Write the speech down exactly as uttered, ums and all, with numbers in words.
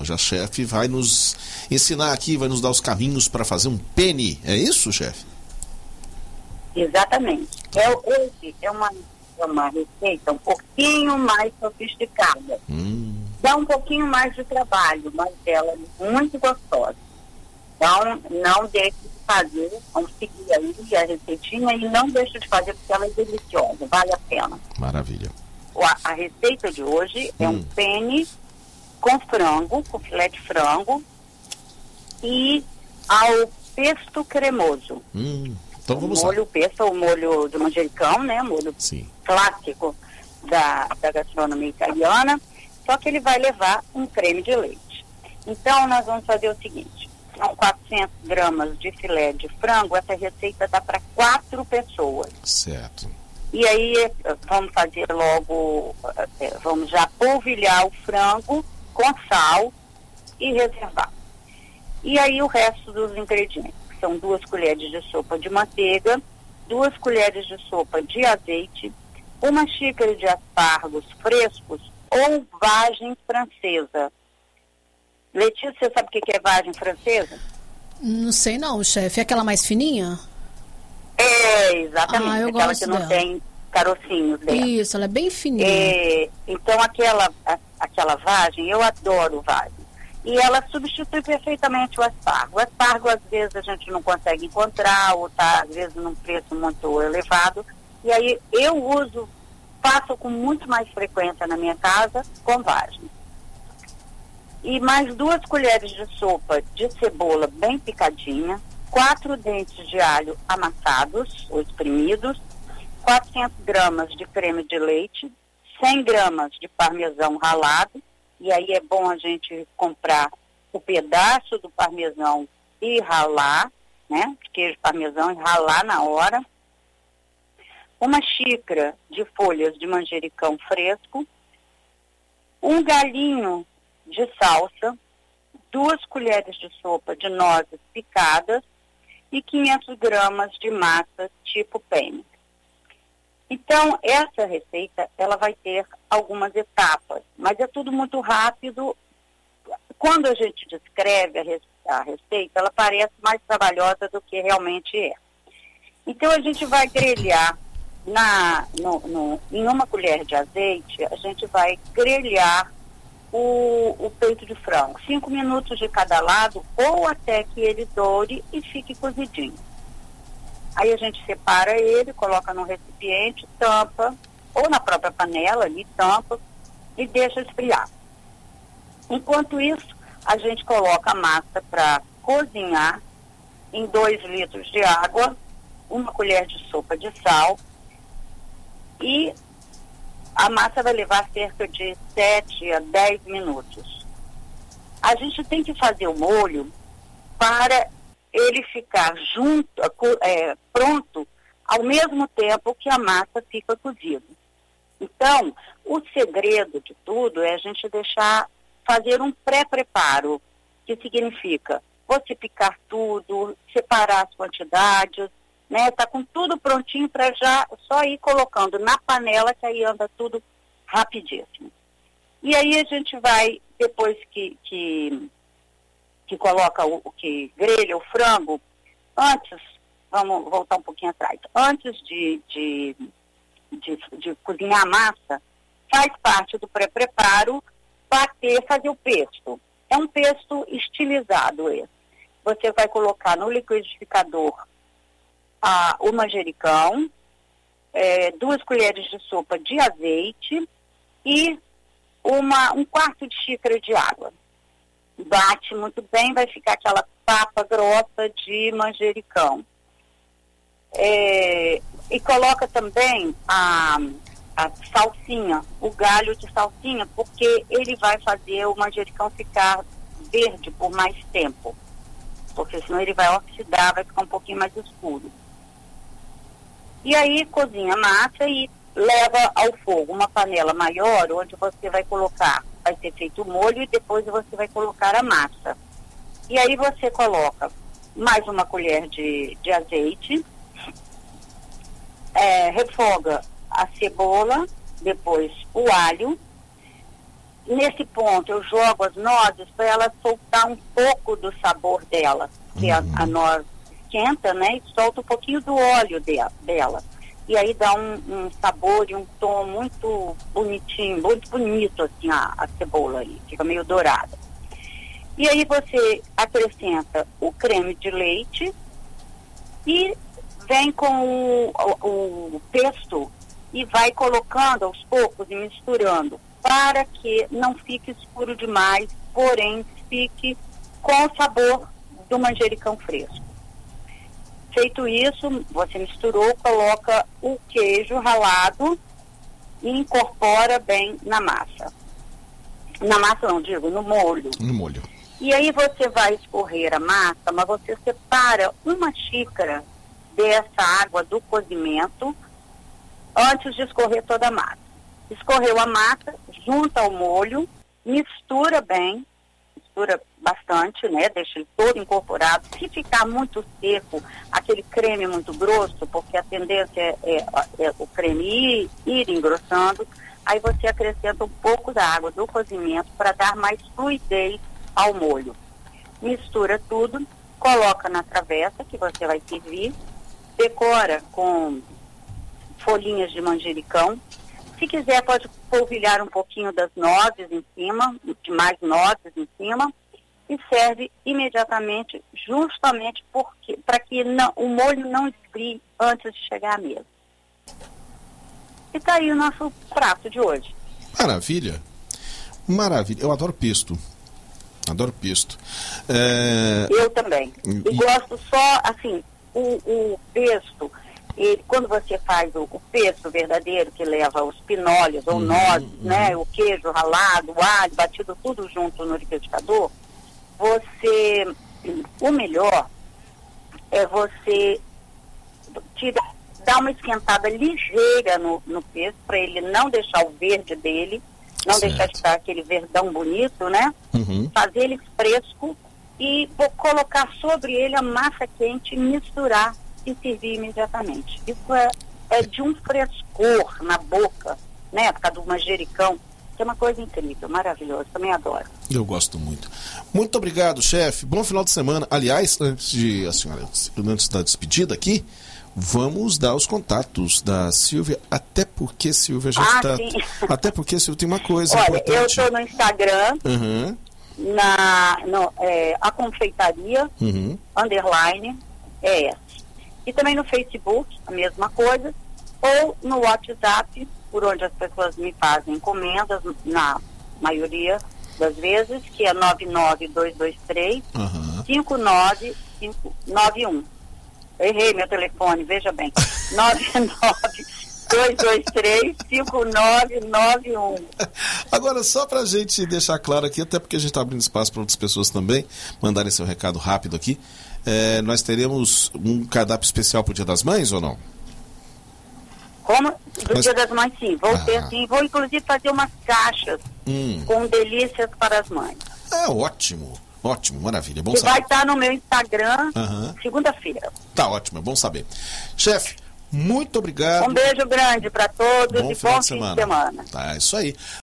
Hoje a chefe vai nos ensinar aqui, vai nos dar os caminhos para fazer um penne. É isso, chefe? Exatamente. É, hoje é uma, é uma receita um pouquinho mais sofisticada. Hum. Dá um pouquinho mais de trabalho, mas ela é muito gostosa. Então, não deixe de fazer, vamos seguir aí a receitinha e não deixe de fazer porque ela é deliciosa, vale a pena. Maravilha. A, a receita de hoje é hum. um penne com frango, com filé de frango e ao pesto cremoso. Hum. Então vamos o molho lá. pesto, o molho de manjericão, né? Molho Sim. clássico da, da gastronomia italiana, só que ele vai levar um creme de leite. Então, nós vamos fazer o seguinte, são quatrocentas gramas de filé de frango, essa receita dá para quatro pessoas. Certo. E aí, vamos fazer logo, vamos já polvilhar o frango com sal e reservar. E aí, o resto dos ingredientes, que são duas colheres de sopa de manteiga, duas colheres de sopa de azeite, uma xícara de aspargos frescos ou vagem francesa. Letícia, você sabe o que é vagem francesa? Não sei não, chefe. É aquela mais fininha? É, exatamente. Ah, eu aquela gosto que não dela. tem carocinhos dentro. Isso, ela é bem fininha. É, então, aquela, a, aquela vagem, eu adoro vagem. E ela substitui perfeitamente o aspargo. O aspargo, às vezes, a gente não consegue encontrar, ou está, às vezes, num preço muito elevado. E aí, eu uso, faço com muito mais frequência na minha casa, com vagem. E mais duas colheres de sopa de cebola bem picadinha, quatro dentes de alho amassados ou espremidos, quatrocentas gramas de creme de leite, cem gramas de parmesão ralado, e aí é bom a gente comprar o pedaço do parmesão e ralar, né, de queijo parmesão e ralar na hora, uma xícara de folhas de manjericão fresco, um galinho de salsa, duas colheres de sopa de nozes picadas e quinhentas gramas de massa tipo penne. Então, essa receita, ela vai ter algumas etapas, mas é tudo muito rápido. Quando a gente descreve a, rece- a receita, ela parece mais trabalhosa do que realmente é. Então, a gente vai grelhar na, no, no, em uma colher de azeite, a gente vai grelhar O, o peito de frango, cinco minutos de cada lado ou até que ele doure e fique cozidinho. Aí a gente separa ele, coloca num recipiente, tampa, ou na própria panela ali, tampa e deixa esfriar. Enquanto isso, a gente coloca a massa para cozinhar em dois litros de água, uma colher de sopa de sal e a massa vai levar cerca de sete a dez minutos. A gente tem que fazer o molho para ele ficar junto, é, pronto ao mesmo tempo que a massa fica cozida. Então, o segredo de tudo é a gente deixar, fazer um pré-preparo, que significa você picar tudo, separar as quantidades, né, tá com tudo prontinho para já só ir colocando na panela, que aí anda tudo rapidíssimo. E aí a gente vai, depois que, que, que coloca o, que grelha o frango, antes, vamos voltar um pouquinho atrás, antes de, de, de, de cozinhar a massa, faz parte do pré-preparo, bater, fazer o pesto. É um pesto estilizado esse. Você vai colocar no liquidificador Ah, o manjericão, é, duas colheres de sopa de azeite e uma, um quarto de xícara de água. Bate muito bem, vai ficar aquela papa grossa de manjericão. É, e coloca também a, a salsinha, o galho de salsinha, porque ele vai fazer o manjericão ficar verde por mais tempo. Porque senão ele vai oxidar, vai ficar um pouquinho mais escuro. E aí cozinha a massa e leva ao fogo uma panela maior, onde você vai colocar, vai ser feito o molho e depois você vai colocar a massa. E aí você coloca mais uma colher de, de azeite, é, refoga a cebola, depois o alho nesse ponto eu jogo as nozes para ela soltar um pouco do sabor dela, que uhum. a, a noz esquenta, né, e solta um pouquinho do óleo de, dela. E aí dá um, um sabor e um tom muito bonitinho, muito bonito, assim, a, a cebola aí, fica meio dourada. E aí você acrescenta o creme de leite e vem com o, o, o pesto e vai colocando aos poucos e misturando, para que não fique escuro demais, porém fique com o sabor do manjericão fresco. Feito isso, você misturou, coloca o queijo ralado e incorpora bem na massa. Na massa não, digo, no molho. No molho. E aí você vai escorrer a massa, mas você separa uma xícara dessa água do cozimento antes de escorrer toda a massa. Escorreu a massa, junta ao molho, mistura bem, mistura bastante, né? Deixa ele todo incorporado. Se ficar muito seco, aquele creme muito grosso, porque a tendência é, é, é o creme ir, ir engrossando, aí você acrescenta um pouco da água do cozimento para dar mais fluidez ao molho. Mistura tudo, coloca na travessa que você vai servir, decora com folhinhas de manjericão. Se quiser, pode polvilhar um pouquinho das nozes em cima, de mais nozes em cima, e serve imediatamente, justamente para que não, o molho não esfrie antes de chegar à mesa. E tá aí o nosso prato de hoje. Maravilha. Maravilha. Eu adoro pesto. Adoro pesto. É... Eu também. E, e gosto só, assim, o, o pesto... E quando você faz o, o pesto verdadeiro, que leva os pinólios ou uhum, nozes, uhum. né, o queijo ralado, o alho, batido tudo junto no liquidificador, você, o melhor é você tira, dar uma esquentada ligeira no, no pesto, para ele não deixar o verde dele, não certo. Deixar de ficar aquele verdão bonito, né? Uhum. Fazer ele fresco e vou colocar sobre ele a massa quente e misturar e servir imediatamente. Isso é, é de um frescor na boca, né, por causa do manjericão, que é uma coisa incrível, maravilhosa, também adoro. Eu gosto muito. Muito obrigado, chefe. Bom final de semana. Aliás, antes de a senhora, antes da despedida aqui, vamos dar os contatos da Silvia, até porque, Silvia, a gente ah, tá... sim. Até porque, Silvia, tem uma coisa Olha, importante. eu estou no Instagram, uhum. na no, é, a confeitaria, uhum. underline, é essa. E também no Facebook, a mesma coisa, ou no WhatsApp, por onde as pessoas me fazem encomendas, na maioria das vezes, que é nove nove dois dois três, cinco nove cinco nove um. Errei meu telefone, veja bem. nove nove dois dois três, cinco nove nove um. Agora, só pra gente deixar claro aqui, até porque a gente tá abrindo espaço para outras pessoas também mandarem seu recado rápido aqui, é, nós teremos um cardápio especial pro Dia das Mães ou não? Como? Do Mas... Dia das Mães, sim. Vou ah. ter, sim. Vou, inclusive, fazer umas caixas hum. com delícias para as mães. É, ótimo. Ótimo, maravilha. Bom que saber. Vai estar no meu Instagram, uhum. segunda-feira. Tá ótimo, é bom saber. Chefe, muito obrigado. Um beijo grande para todos bom e final bom de fim semana. de semana. Tá, isso aí.